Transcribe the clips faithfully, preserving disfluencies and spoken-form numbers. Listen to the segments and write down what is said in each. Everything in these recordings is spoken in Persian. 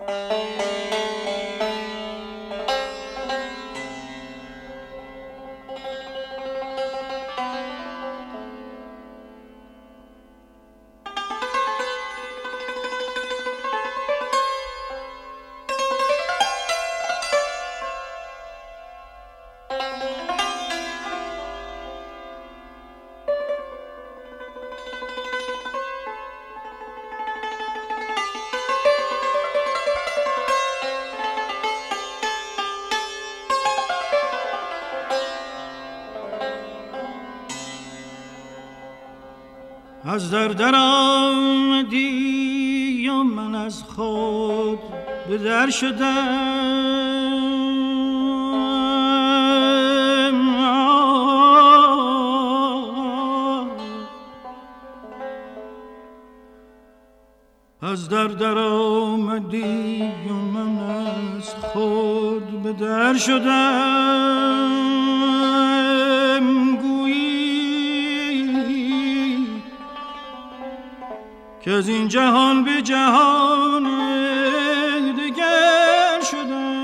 از در در آمدی و من از خود به در شدم، از در در آمدی و من از خود به در شدم، گویی که از این جهان به جهان دگر شدم.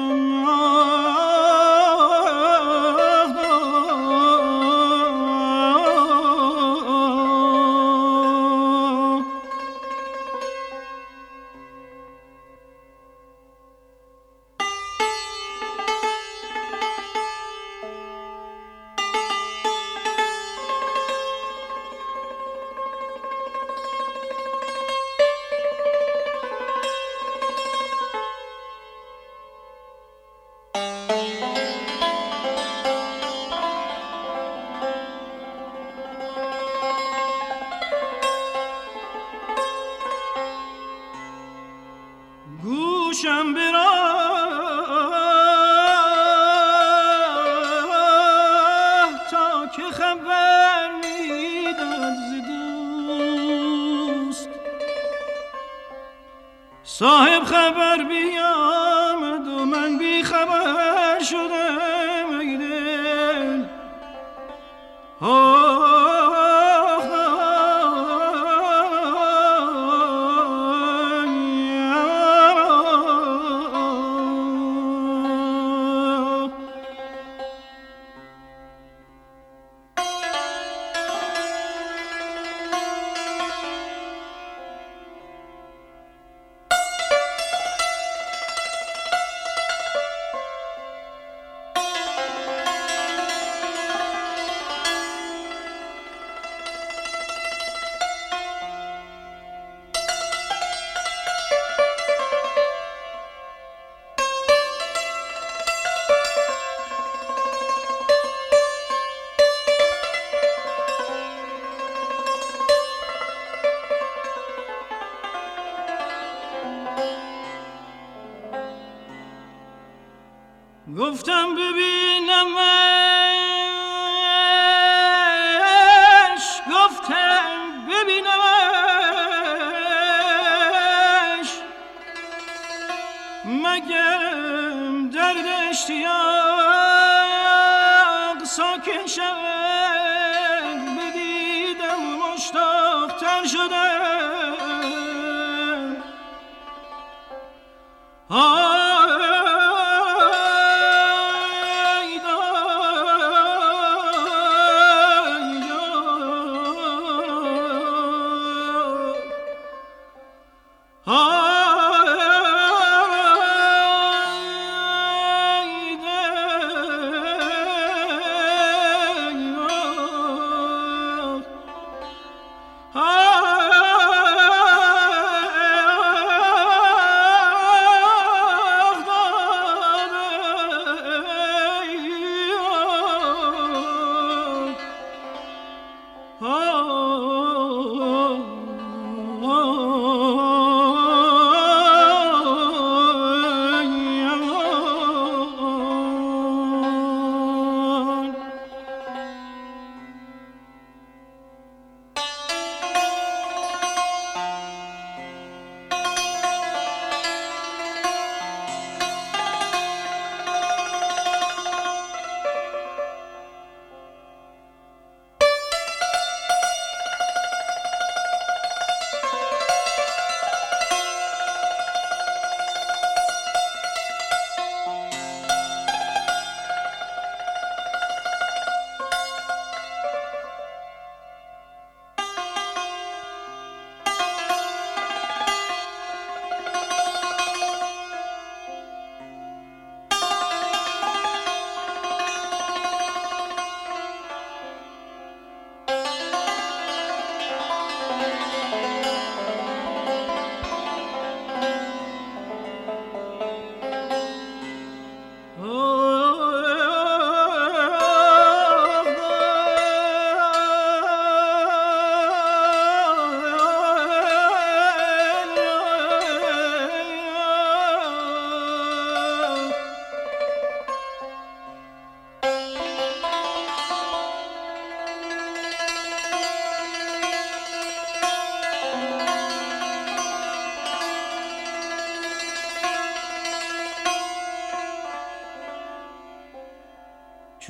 گوشم براه تا که خبر میداد ز دوست، صاحب خبر بیامد و من بی خبر شدم. ای دل گفتم ببینمش، گفتم ببینمش، مگرم درد اشتیاق ساکن شود. بدیدم مشتاق تر شدم. آه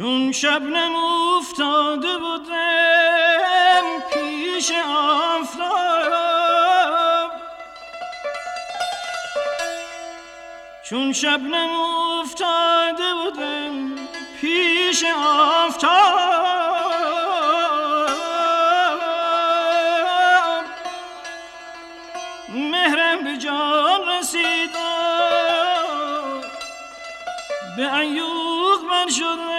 چون شبنم افتاده بودم پیش آفتاب، چون شبنم افتاده بودم پیش آفتاب، مهرم به جان رسید، به عیوق من شد